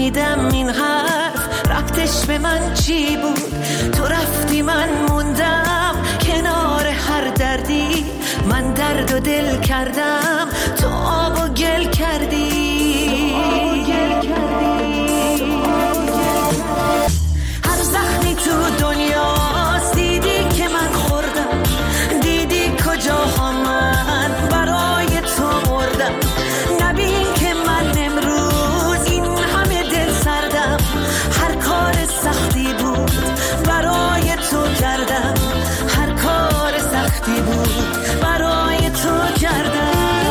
فهمیدم این حرف ربطش به من چی بود. تو رفتی من موندم کنار هر دردی، من درد و دل کردم تو آب و گل کردی. هر زخمی تو دنیاست دیدی که من خوردم، دیدی کجاها من برای تو مردم. نبین که من امروز این همه دل سردم، هر کار سختی بود برای تو کردم، هر کار سختی بود برای تو کردم.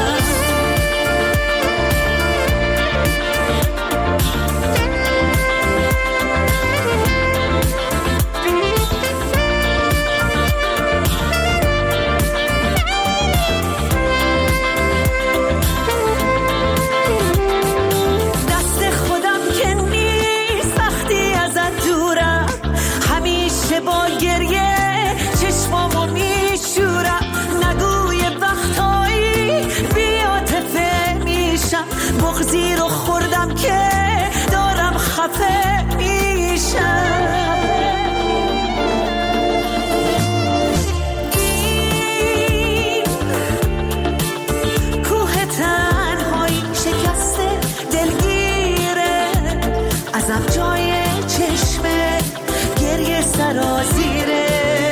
با گریه چشمامو میشورم، نگوی وقتایی بی‌عاطفه میشم، بغضی رو خوردم که دارم خفه میشم. این کوه تنهایی شکسته دلگیره، ازم جای چشمه گریه سرازیره.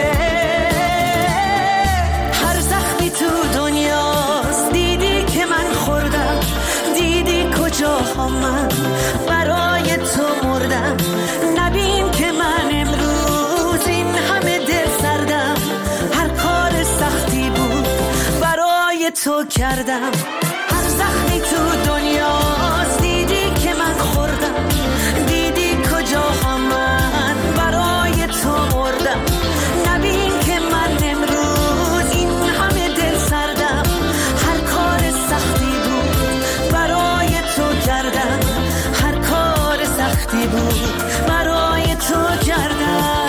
هر زخمی تو دنیاست دیدی که من خوردم، دیدی کجاها من برای تو مردم. نبین که من امروز این همه دل سردم، هر کار سختی بود برای تو کردم. هر زخمی تو دنیاست دیدی که من خوردم، دیدی کجاها من برای تو مردم. نبین که من امروز این همه دل سردم، هر کار سختی بود برای تو کردم، هر کار سختی بود برای تو کردم.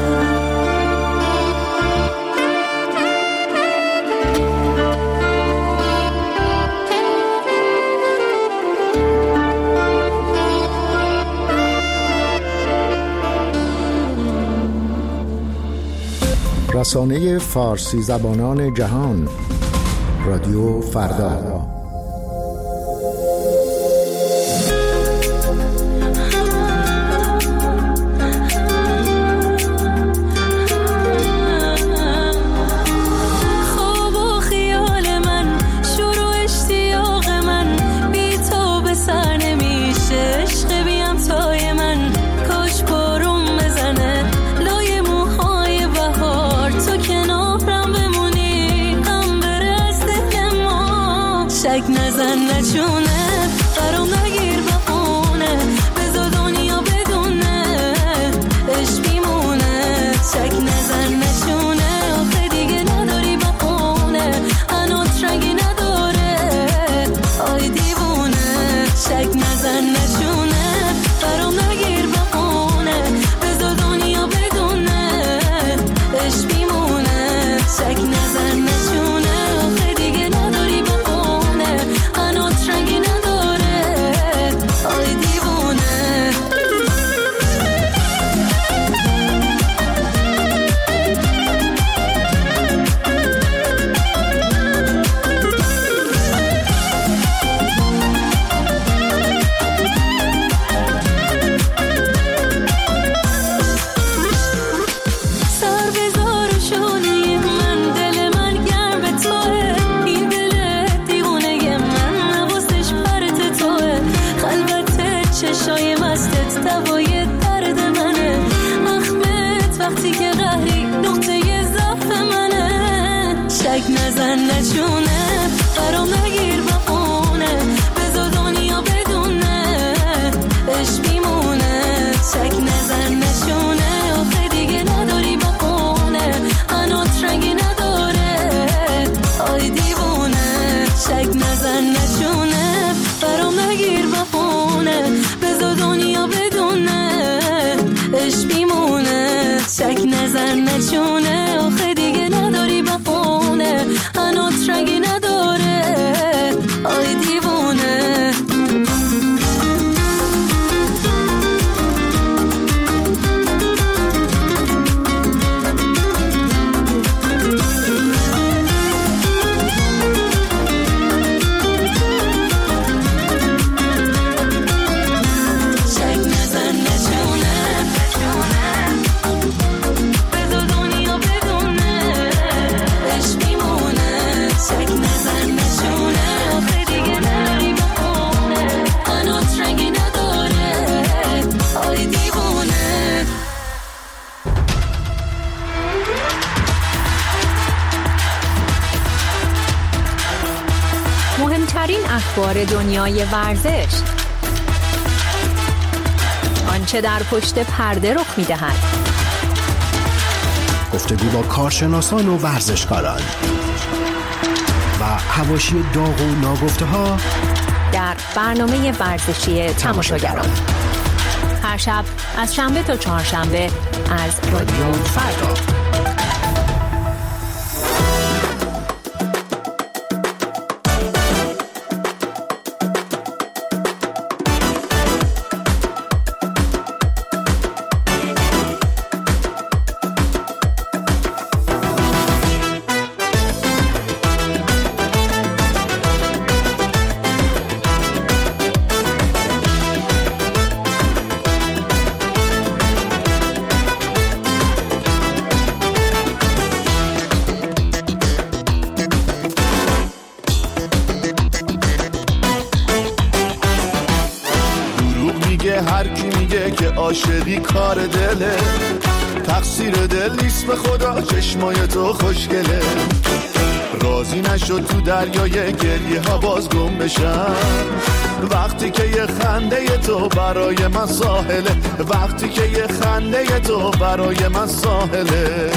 رسانه فارسی زبانان جهان، رادیو فردا. نزن نچونه برام نگیر بخونه، بذار دنیا بدونه عشق میمونه. شک نزن نچونه آخه دیگه نداری بخونه، هنوز رنگی نداره آی دیوونه. شک نزن نچونه برام نگیر بخونه، بذار دنیا بدونه عشق میمونه. شک نزن نچونه آخه دیگه نداری بخونه، هنوز رنگی نداره آی دیوونه. سر بذار و شونه من، دل من گرم به توه، این دل دیوونه من نوازش پرت توه. خلوت چشای مستت دوای درد منه، اخمت وقتی که قهری نقطه ضعف منه. شک نزن نچونه برام نگیر بخونه، بذار دنیا بدونه عشق میمونه. شک نزن نچونه آخه دیگه نداری بخونه، هنوز رنگی نداره آی دیوونه. شک نزن نچونه برام نگیر بخونه، بذار دنیا بدونه عشق میمونه. شک نزن نچونه آخه دیگه نداری بخونه، هنوز رنگی نداره آی دیوونه. اخبار دنیای ورزش، آنچه در پشت پرده رخ می‌دهد، گفتگو با کارشناسان و ورزشکاران و حواشی داغ و ناگفته‌ها در برنامه ورزشی تماشاگران، هر شب از شنبه تا چهارشنبه از رادیو فردا. عاشقی کار دله، تقصیر دل نیست به خدا، چشمای تو خوشگله. راضی نشد تو دریای گریه ها باز گم بشم، وقتی که یه خنده تو برای من ساحله، وقتی که یه خنده تو برای من ساحله.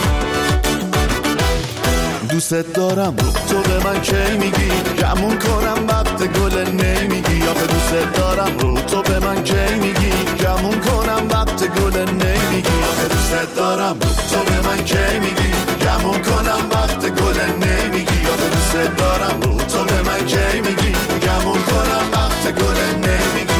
دوست دارم تو به من کی میگی، گمون کنم وقت گل نمیگی. آخه دوست دارم تو به من کی میگی، گمون کنم وقت گل نمیگی. آخه دوست دارم تو به من کی میگی، گمون کنم وقت گل نمیگی. آخه دوست دارم تو به من کی میگی، گمون کنم وقت گل نمیگی.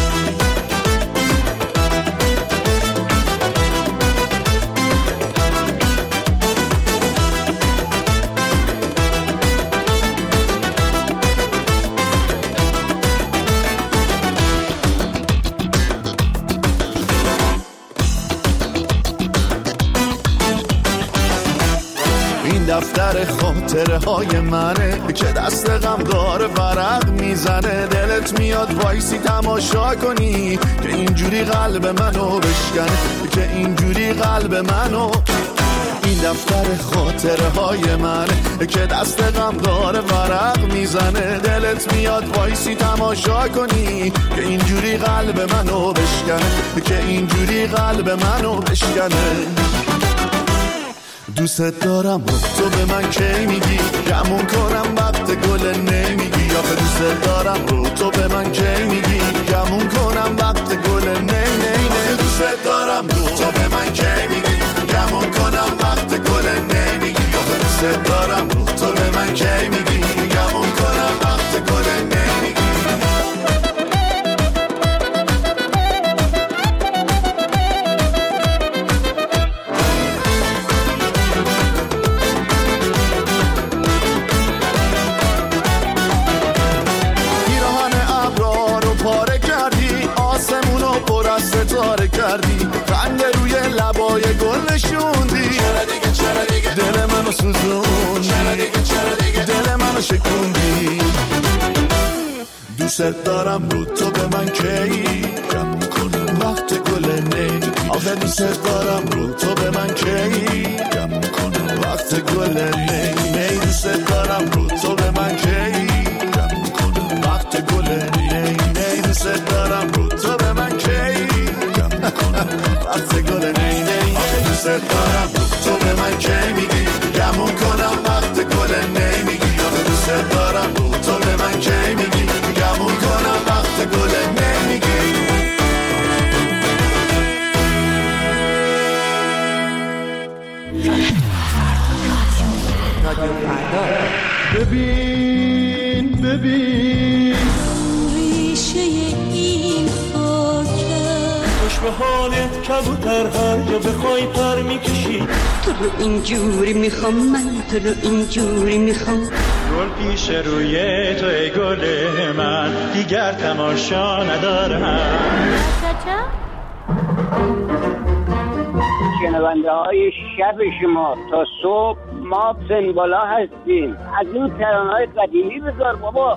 دفتر خاطره های منه که دست غمدار ورق میزنه. دلت میاد وایسی تماشا کنی که اینجوری قلب منو بشکنه، که اینجوری قلب منو. این دفتر خاطره های منه که دست غمدار ورق میزنه. دلت میاد وایسی تماشا کنی که اینجوری قلب منو بشکنه، که اینجوری قلب منو بشکنه. دوست دارم تو به من کی میگی، گمون کنم وقت گل نمیگی. آخه دوست دارم تو به من کی میگی، گمون کنم وقت گل نمیگی. دوست دارم تو به من کی میگی، گمون کنم وقت گل نمیگی. آخه دوست دارم تو به من کی میگی، گمون کنم وقت گل نمیگی. ستاره کردی، خنده روی لبای گل نشوندی. چرا دیگه دل منو سوزوندی، دل منو شکوندی. دوست دارم تو به من کی، گمون کنم وقت گل نمیگی. آخه دوست دارم تو به من کی، گمون کنم وقت گل نمیگی. دوست دارم تو به من کی، گمون کنم وقت گل نمیگی. دوست دارم تو به من کی، وقت گل نمیگی. دوست دارم تو به من کی میگی، گمون کنم وقت گل نمیگی. دوست دارم تو به من کی میگی، گمون کنم وقت گل نمیگی. ببین ببین ریشه این خوش به حالت کبوتر هر جا بخوای پر میکشی. تو رو اینجوری میخوام، من تو رو اینجوری میخوام. گل پیش روی تو ای گل من، دیگر تماشا ندارم. شنونده های شب شما تا صبح ما سنبالا هستیم. از این ترانه‌های قدیمی بذار بابا.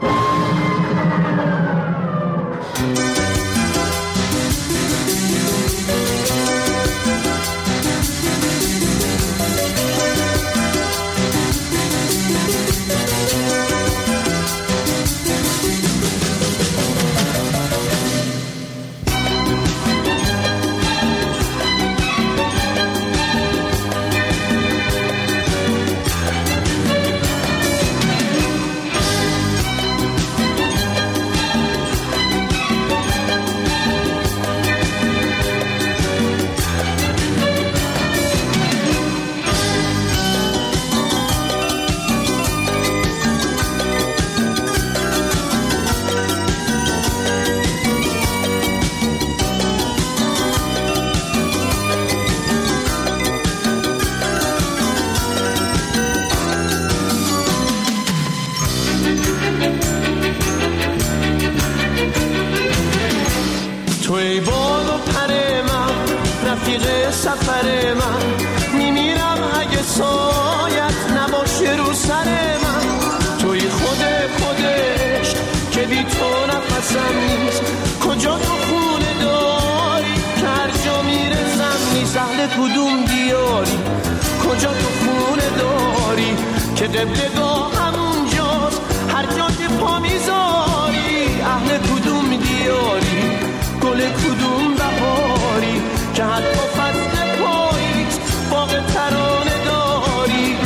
پر من، رفیق سفر من، میمیرم اگه سایت نباشه رو سر من. توی خودش که بی تو نفسم نیست، کجا تو خونه داری که هر جا میرسم نیست. اهل کدوم دیاری، کجا تو خونه داری که قبلگاه همونجاست هر جا که پا میذاری. اهل کدوم دیاری، گل کدوم بهاری که حتی فصل پاییز باغ ترانه داری.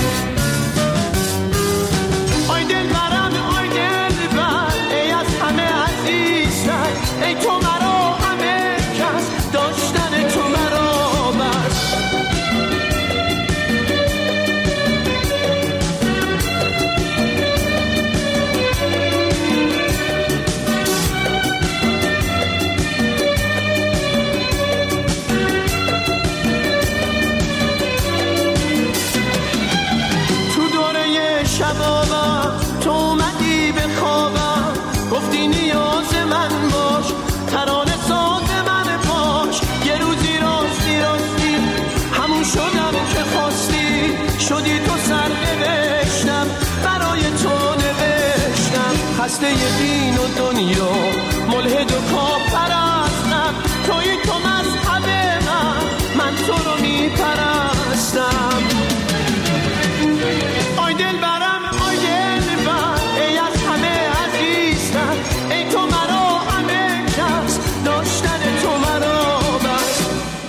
آی دل برم آی دل بر، ای از همه عزیزتر، ای تو مرا همه کس، داشتن تو مرا بس. تو اومدی به خوابم، گفتی نیاز من باش، ترانه ساز من باش. یه روزی راستی همون شدم که خواستی، شدی تو سرنوشتم برای تو نوشتم. خسته دین و دنیا، ملحد و کافرستم، توی تو مذهب من تو رو میپرستم. آی دل برم آی دل بر، ای از همه عزیزتر، ای تو مرا همه کس، داشتن تو مرا بس.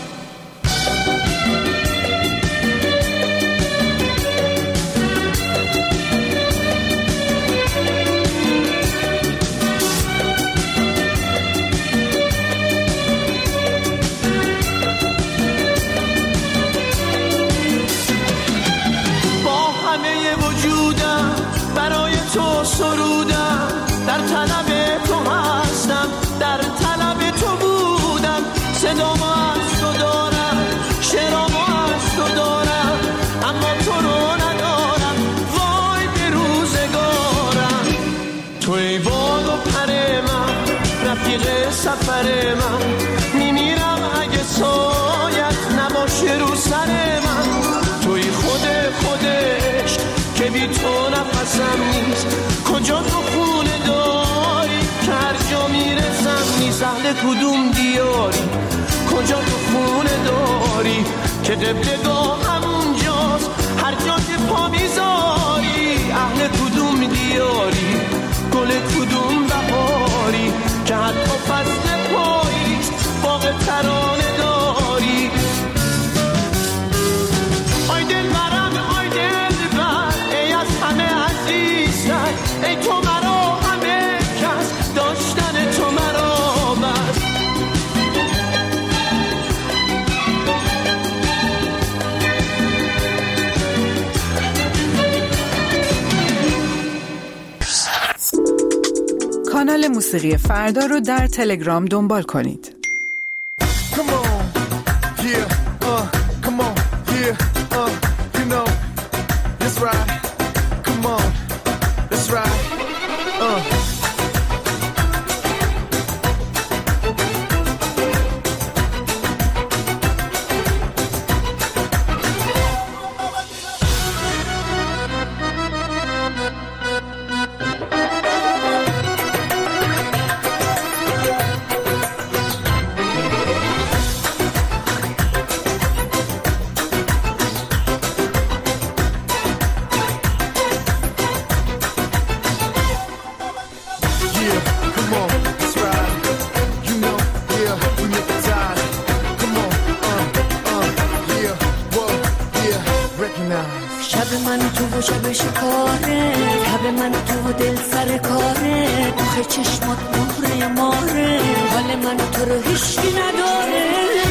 برای تو سرودم، در طلب تو هستم، در طلب تو بودم. صدامو از تو دارم، شعرامو از تو دارم، اما تو رو ندارم. وای به روزگارم. توی باد و پر من، رفیق سفر من، میمیرم اگه سایت نباشه رو سر من. توی خودش که بی تو نفسم نیست، کجا تو خونه داری که هر جا میرسم نیست. اهل کدوم دیاری، کجا تو خونه داری که قبلگاه همونجاست هر جا که پا میذاری. اهل کدوم دیاری، گل کدوم بهاری که حتی فصل پاییز باغ ترانه داری. آی دل برم آی دل بر، ای از همه عزیزتر، ای تو مرا همه کس، داشتن تو مرا بس. کانال موسیقی فردا رو در تلگرام دنبال کنید. شب من تو و شب شکاره، شب من تو و دل سر کاره، آخه چشمات مهره ماره، حال من تو رو هیچکی نداره.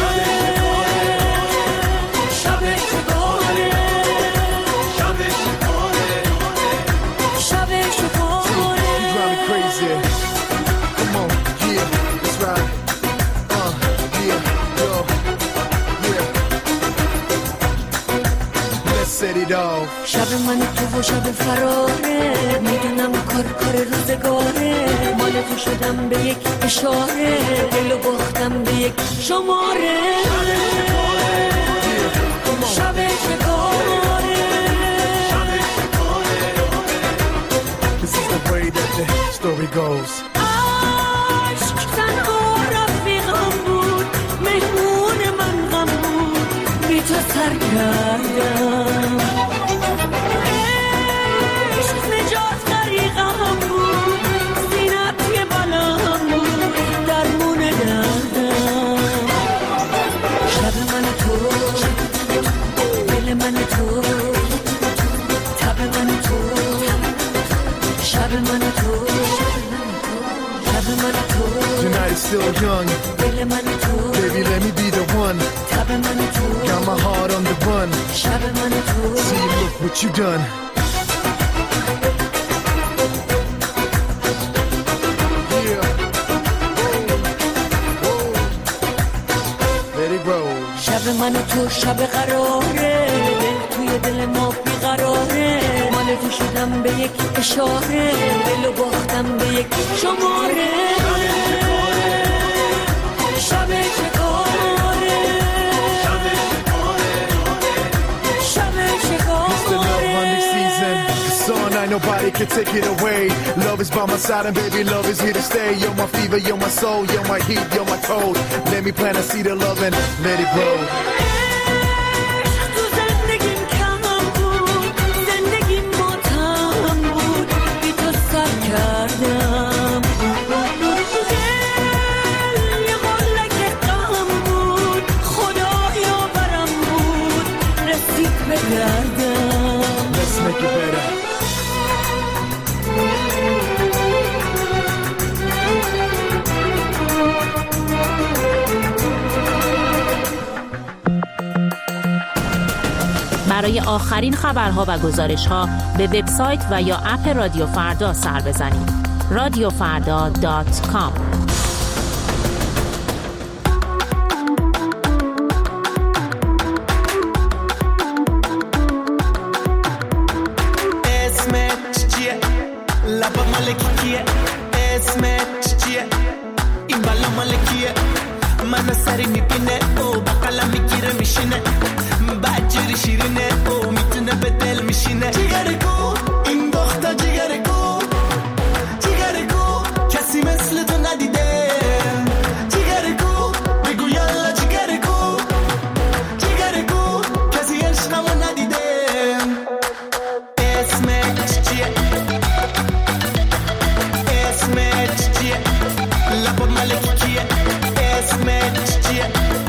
شب شکاره، شب شکاره، شب شکاره. You drive me crazy. Come on, yeah, let's ride. Yeah, yo, yeah. Let's set it off. شب من تو و شب فراره، میدونم کار روزگاره، مال تو شدم به یک اشاره، دلو باختم به یک شماره. شب شکاره. This is the way that the story goes. عشق تنها رفیقم بود، مهمون من غم بود، بی تو سر کردم. عشق نجات غریقم بود، زینت یه بلام بود، درمون دردم. شب من تو، دل من تو، تب من تو، شب من تو. Tonight is still young. Baby, let me be the one. Got my heart on the run. See, look what you done. Yeah. Let it roll. شب من و تو شب قراره، دل توی دل ما بیقراره، مال تو شدم به یک اشاره، دلو باختم به یک شماره. شب شکاره. شب شکاره. It's the love hunting season. The sun, I nobody can take it away. Love is by my side and baby, love is here to stay. You're my fever, you're my soul, you're my heat, you're my cold. Let me plant a seed of love and let it grow. Let's make it better. برای آخرین خبرها و گزارش‌ها به وبسایت و یا اپ رادیو فردا سر بزنید. radiofarda.com. لبا مالکی کیه اسمت چیه این بالا مالکیه منو سری میبینه او با قلم میگیره میشینه بدجوری شیرینه او میتونه به دل میشینه جیگرگو این دختر جیگرگو جیگرگو کسی مثل تو ندیده جیگرگو بگو یالا جیگرگو جیگرگو کسی عشقمو ندیده اسمت چیه لبا مالکی کیه اسمت چیه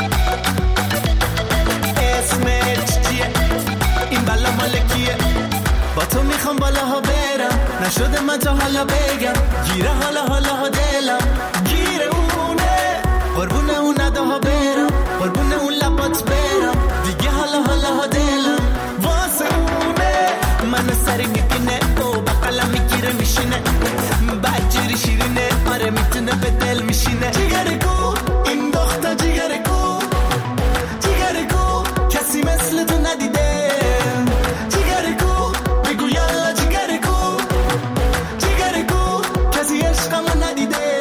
اسمت چیه این بالا مالکیه با تو میخوام بالاها برم نشده من تا حالا بگم گیره حالا ها دلم گیره اونه قربونه اون نداها برم قربونه اون لبات برم دیگه حالا ها دلم واسه اونه منو سری میبینه او با قلم میگیره میشینه بدجوری شیرینه آره میتونه به دل میشینه جیگرگو این دختر جیگرگو جیگرگو کسی مثل تو ندیده جیگرگو بگو یالا جیگرگو جیگرگو کسی عشقمو ندیده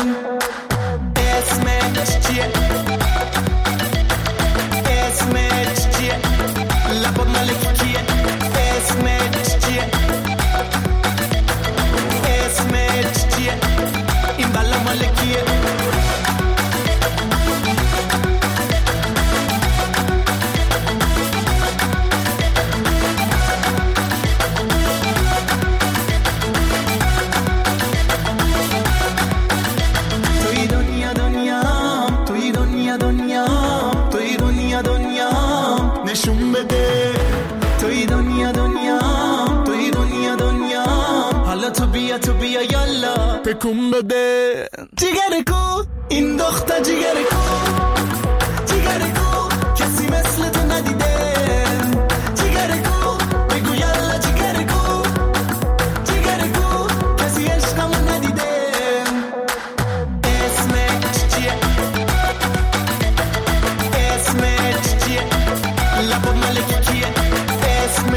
اسمت چیه اسمت چیه لبا مالکی کیه اسمت چیه اسمت چیه این بالا مالکیه توی دنیا دنیام توی دنیا دنیام توی دنیا دنیام نشون بده توی دنیا دنیام توی دنیا دنیام حالا تو بیا یالا تکون بده جیگرگو این دختر جیگرگو جیگرگو کسی مثل تو ندیده جیگرگو بگو یالا جیگرگو جیگرگو کسی عشقمو ندیده اسمت چیه اسمت چیه لبا مالکی کیه اسمت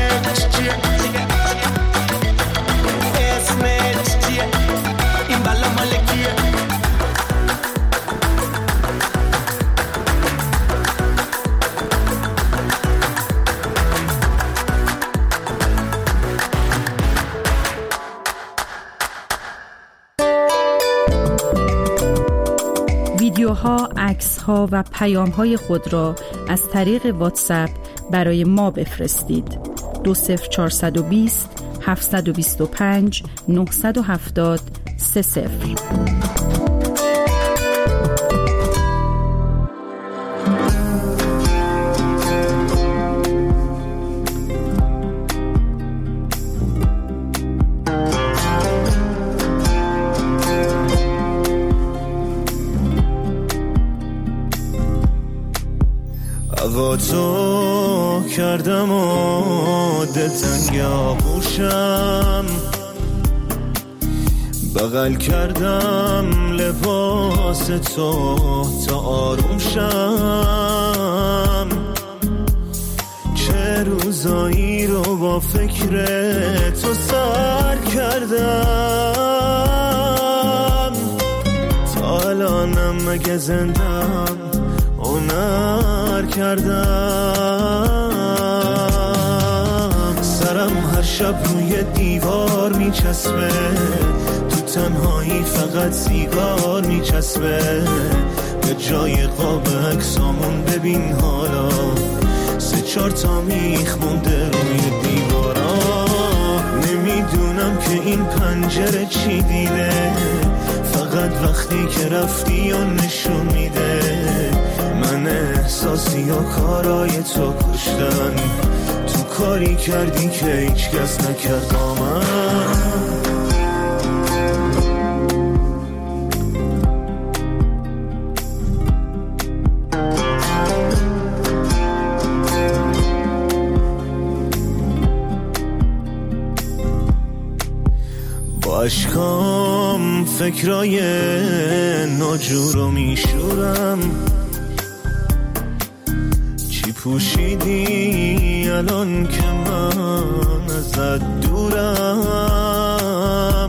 عکس‌ها و پیام‌های خود را از طریق واتساپ برای ما بفرستید. 20420 725 970 30. با تو کردم و دلتنگ آغوشم، بغل کردم لباس تو تا آروم شم. چه روزایی رو با فکر تو سر کردم، تا الانم مگه زندم هنر کردم. سرم هر شب روی دیوار میچسبه، تو تنهایی فقط سیگار میچسبه. به جای قاب عکسامون ببین حالا 3-4 تا میخ مونده روی دیوارا. نمیدونم که این پنجره چی دیده، فقط وقتی که رفتی و نشون میده من احساسی و کارای تو کشتن. تو کاری کردی که هیچ کس نکرد با من. با اشکام فکرای ناجور رو میشورم. چی پوشیدی الان که من ازت دورم؟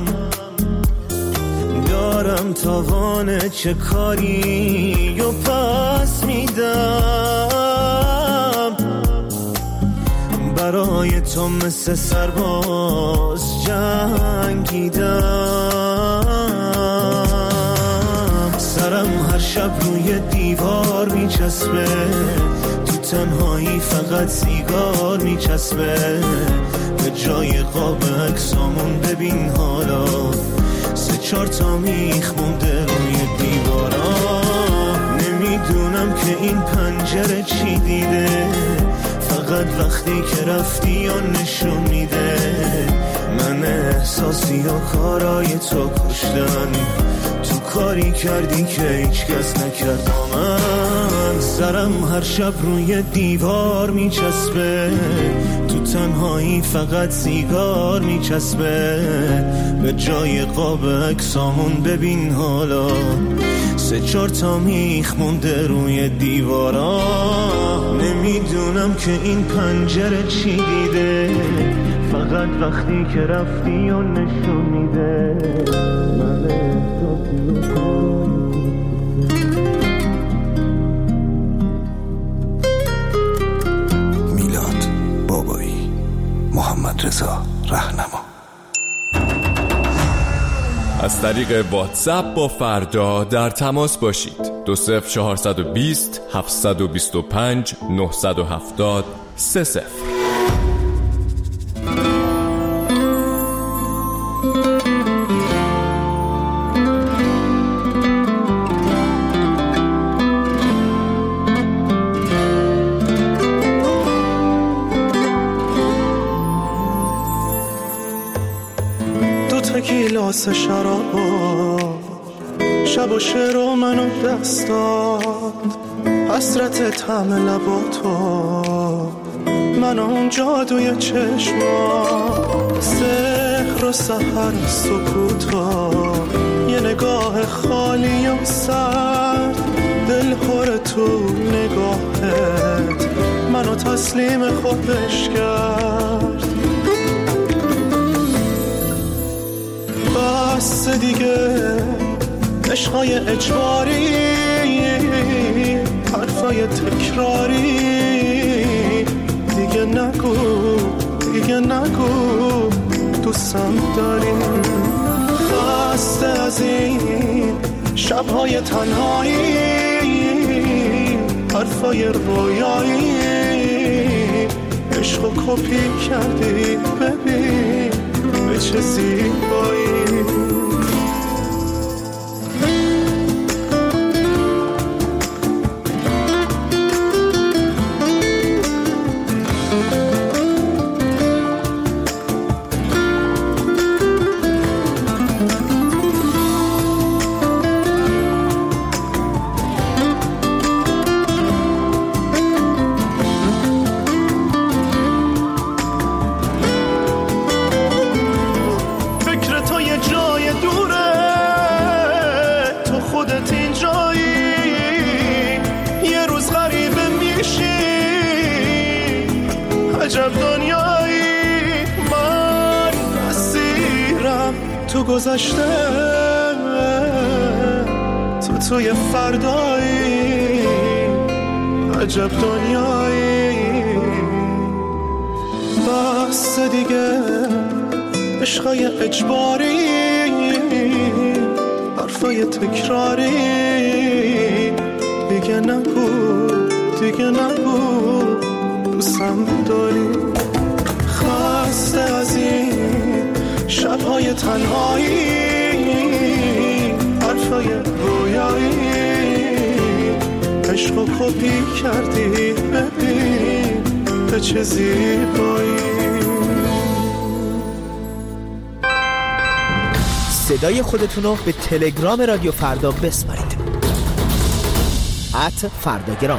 دارم تاوان چه کاری و پس میدم. برای تو مثل سرباز جنگیدم. سرم هر شب روی دیوار میچسبه، تو تنهایی فقط سیگار میچسبه. به جای قاب عکسامون ببین حالا 3-4 تا میخ مونده روی دیوارا. نمیدونم که این پنجره چی دیده، فقط وقتی که رفتی و نشون میده من احساسی و کارای تو کشتن. تو کاری کردی که هیچ کس نکرد با من. سرم هر شب روی دیوار میچسبه، تو تنهایی فقط سیگار میچسبه. به جای قاب عکسامون ببین حالا 3-4 تا میخ مونده روی دیوارا. نمیدونم که این پنجره چی دیده، فقط وقتی که رفتی و نشون میده من احساسی و میلاد بابایی، محمد رضا رهنما. از طریق واتساپ با فردا در تماس باشید. 20420 725 970 30. گیلاس شرابا شب و شعر و منو دست داد. حسرت طعم لباتو من اون جادوی چشما، سحر و سحر سکوتا، یه نگاه خالی و سرد. دل پر تو نگاهت منو تسلیم خودش کرد. بس دیگه عشقای اجباری، حرفای تکراری، دیگه نگو دیگه نگو دوستم داری. خسته از این شبهای تنهایی، حرفای رویایی، عشق و کپی کردی، ببین به چه زیبایی. گذشته توی فردایی، عجب دنیایی. بس دیگه عشقای اجباری، حرفای تکراری، دیگه نگو دیگه نگو دوستم داری. خسته از این شبهای تنهایی، حرفای رویایی، عشق و کپی کردی، ببین به چه زیبایی. صدای خودتونو به تلگرام رادیو فردا بسپارید. @فرداگرام.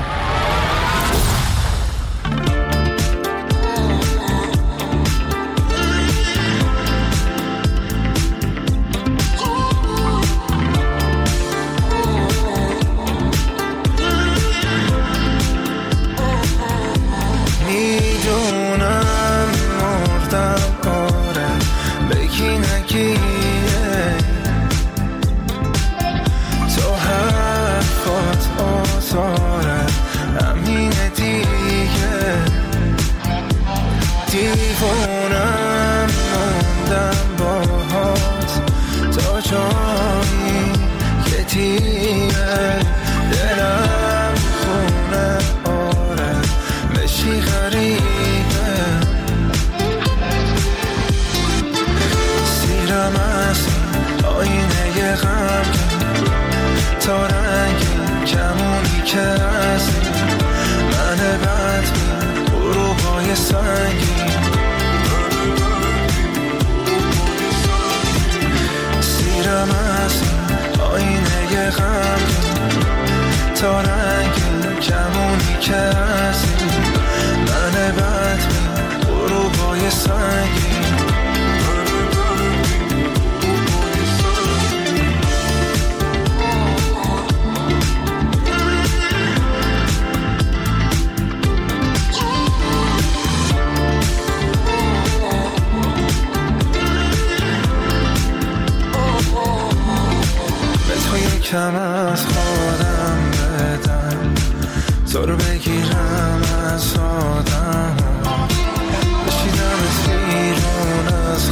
کم از خودم بدم، تو رو بگیرم از آدم، بشیدم از بیرون از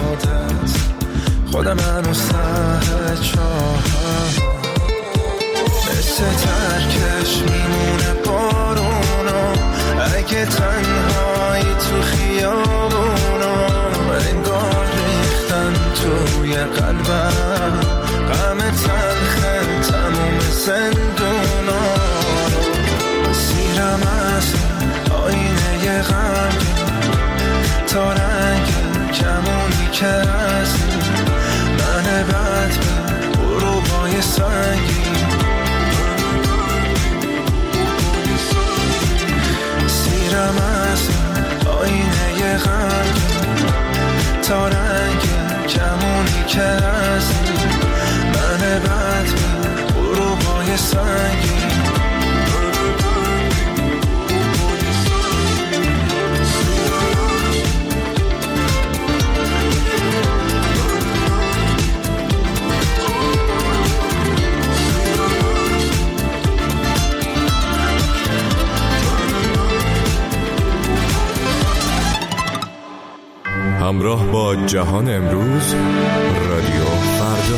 خودم هنوز ته چاهم، مثل ترکش میمونه بارونا، اگه تنهایی تو خیابونا، انگار ریختن توی قلبم غم تلخن تموم زندونا. سیرم از آینه غمگین تا رنگ کمونی که هستی، من بدبین غروبای سنگین. سیرم از آینه غمگین تا رنگ کمونی که هستی، من بدبین غروبای سنگین. همراه با جهان امروز، رادیو فردا.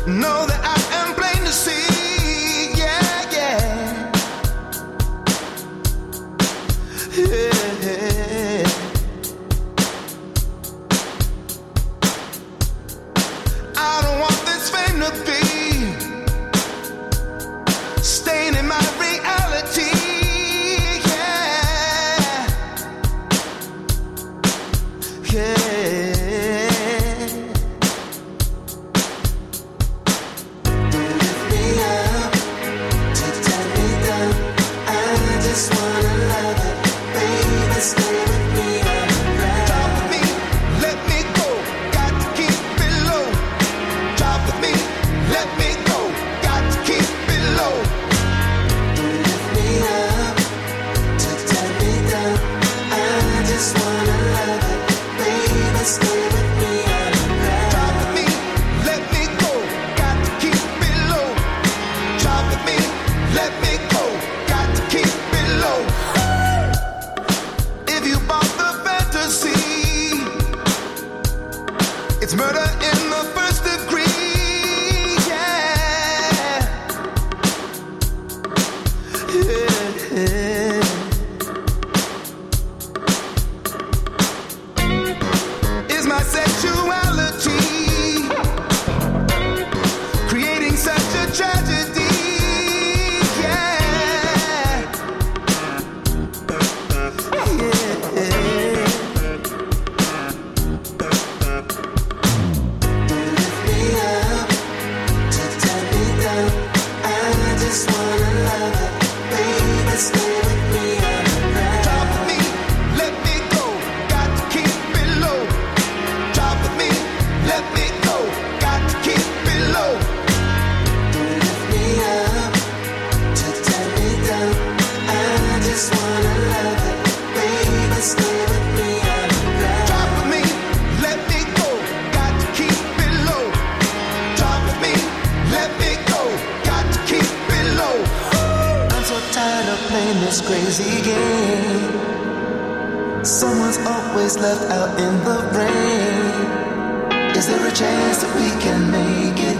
know that I am plain to see. Yeah, yeah. Yeah. I don't want this fame to be staying in my reality. Yeah. Yeah. Lift me up to turn me down. I just wanna love it, baby. Stay with me around. Drop with me, let me go. Got to keep it low. Drop with me, let me go. Got to keep it low. Lift me up to turn me down. I just wanna love it, baby. Stay with me around. Drop with me, let me go. Got to keep it low. Drop with me, let me go. Got to keep it low. If you bought the fantasy, it's murder in the first degree. Yeah. Yeah. Is my sexuality creating such a tragedy? Yeah. Yeah. Lift me up to turn me down. I just wanna love it, baby. Stay with me around. Drop with me, let me go. Got to keep it low. Drop with me, let me go. Got to keep it low. Lift me up to turn me down. I just wanna love it, baby. Stay with me around. Drop with me, let me go. Got to keep it low. Drop with me, let me go. Got to keep it low. I'm so tired of playing this crazy game. Someone's always left out in the rain. Is there a chance that we can make it?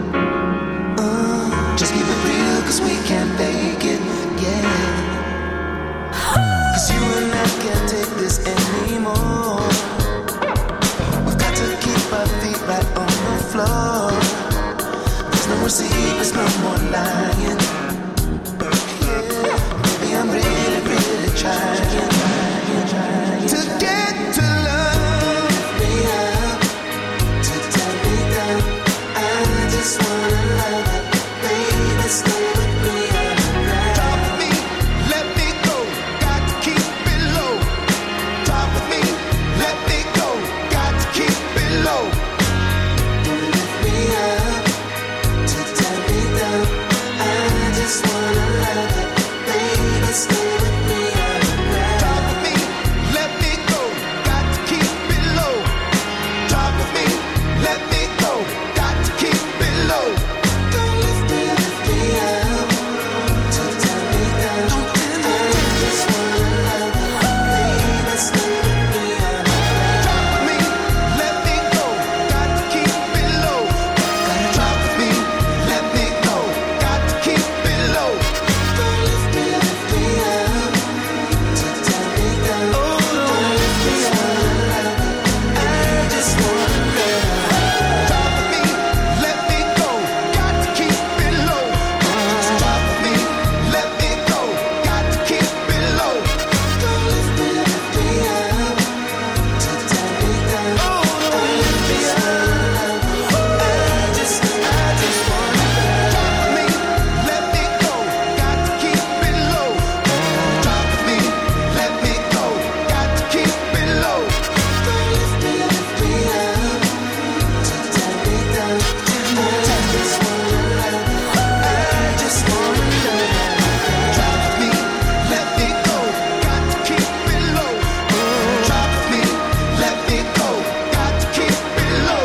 Just keep it real, cause we can't fake it. Yeah. Cause you and I can't take this anymore. We've got to keep our feet right on the floor. There's no more secrets, no more lying. Yeah. Maybe I'm really, really trying to get to love. Lift me up to turn me down. I just wanna love it, baby. Stay with me around. Drop with me, let me go. Got to keep it low. Drop with me, let me go. Got to keep it low. Lift me up to turn me down. I just wanna love it, baby. Stay with me around. Drop with me, let me go. Got to keep it low. Drop with me, let me go. Got to keep it low. Don't lift me up to turn me down. I just wanna love it, baby. Stay with me around. Drop with me, let me go. Got to keep it low. Drop with me, let me go. Got to keep it low. Don't lift me up to turn me down. Don't lift me up. I just wanna love it. Drop with me, let me go. Got to keep it low. Drop with me, let me go. Got to keep it low. Don't lift me up to turn me down. Don't lift me up. I just wanna drop with me, let me go. Got to keep it low. Drop with me, let me go. Got to keep it low. Don't lift me up to turn me down. I just wanna love it. I just wanna love it. Drop with me, let me go. Got to keep it low. Drop with me, let me go. Got to keep it low.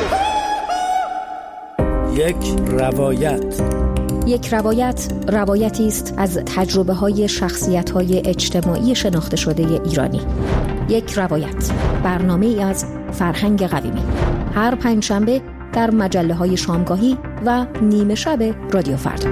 یک روایت. یک روایت روایتی است از تجربه‌های شخصیت‌های اجتماعی شناخته شده ایرانی. یک روایت برنامه‌ای از فرهنگ قویمی. هر پنجشنبه در مجله‌های شامگاهی و نیمه شب رادیو فردا.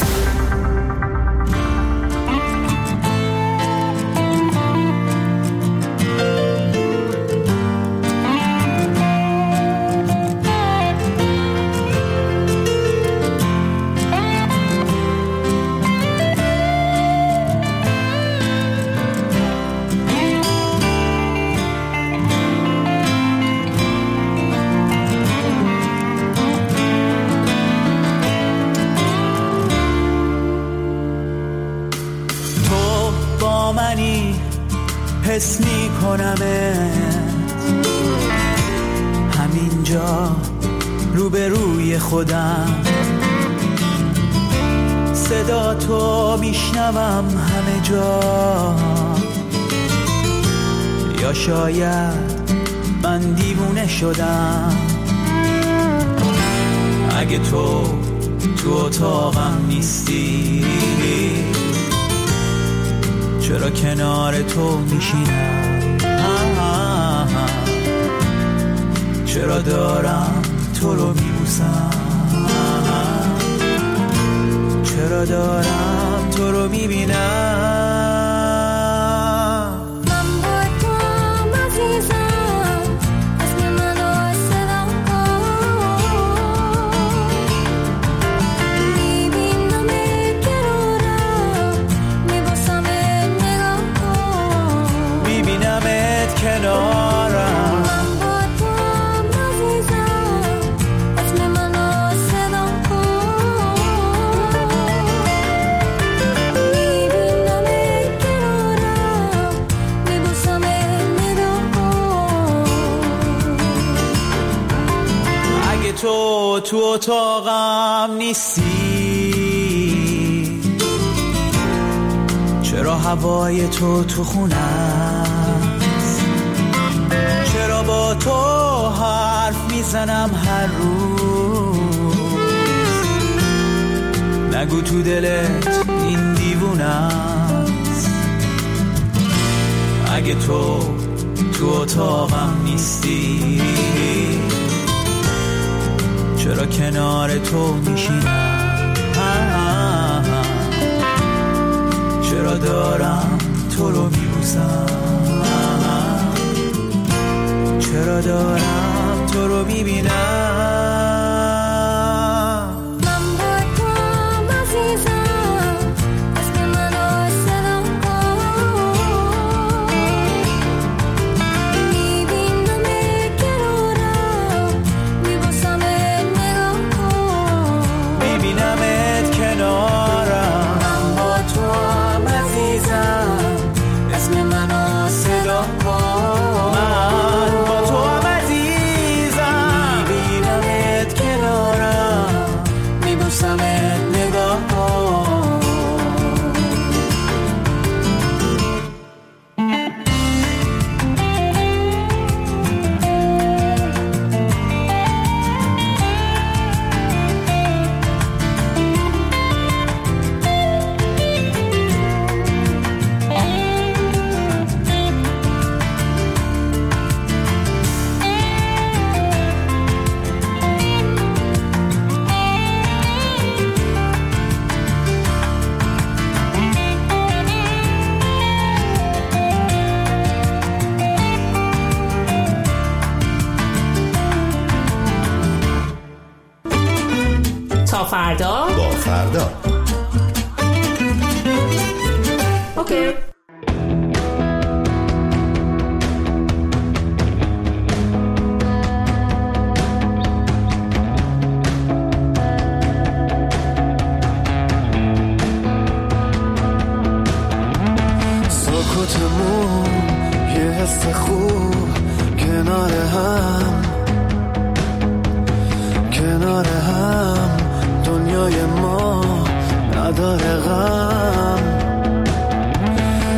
حس میکنمت همینجا روبروی خودم، صدا تو میشنوم همه جا، یا شاید من دیوونه شدم. اگه تو اتاقم نیستی چرا کنار تو میشینم؟ چرا دارم تو رو میبوسم؟ چرا دارم تو رو میبینم؟ تو اتاقم نیستی چرا هوای تو خونه است؟ چرا با تو حرف میزنم هر روز؟ نگو تو دلت این دیوونه است. اگه تو اتاقم نیستی چرا کنار تو میشینم؟ چرا دارم تو رو میبوسم؟ چرا دارم تو رو میبینم؟ فردا با فردا اوکی. سکوتمون یه حس خوب کنار هم دنیای ما نداره غم.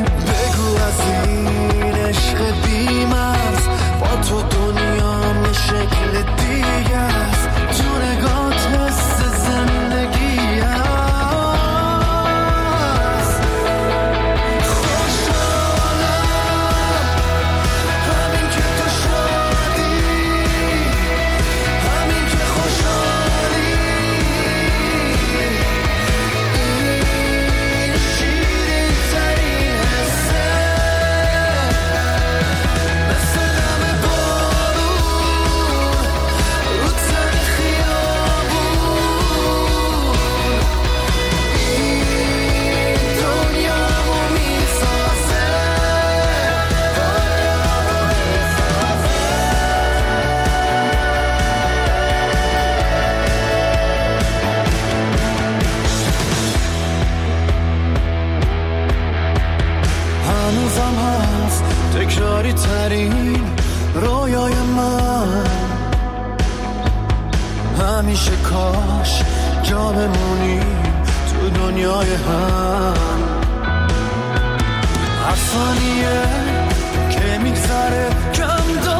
کاش جا بمونیم تو دنیای هم. هر ثانیه که میگذره کم